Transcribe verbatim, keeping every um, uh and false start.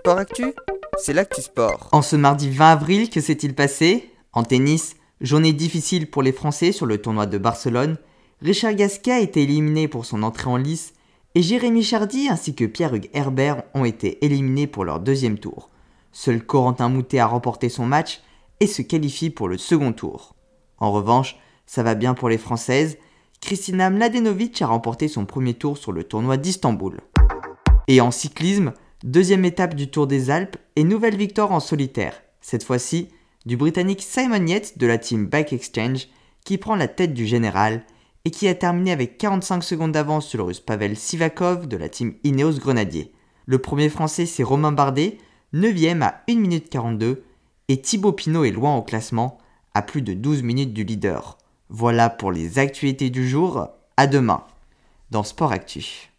Sport Actu, c'est l'actu sport. En ce mardi vingt avril, que s'est-il passé ? En tennis, journée difficile pour les Français sur le tournoi de Barcelone. Richard Gasquet a été éliminé pour son entrée en lice et Jérémy Chardy ainsi que Pierre-Hugues Herbert ont été éliminés pour leur deuxième tour. Seul Corentin Moutet a remporté son match et se qualifie pour le second tour. En revanche, ça va bien pour les Françaises. Kristina Mladenovic a remporté son premier tour sur le tournoi d'Istanbul. Et en cyclisme, deuxième étape du Tour des Alpes et nouvelle victoire en solitaire. Cette fois-ci, du Britannique Simon Yates de la team Bike Exchange qui prend la tête du général et qui a terminé avec quarante-cinq secondes d'avance sur le Russe Pavel Sivakov de la team Ineos Grenadier. Le premier Français c'est Romain Bardet, neuvième à une minute quarante-deux et Thibaut Pinot est loin au classement à plus de douze minutes du leader. Voilà pour les actualités du jour, à demain dans Sport Actu.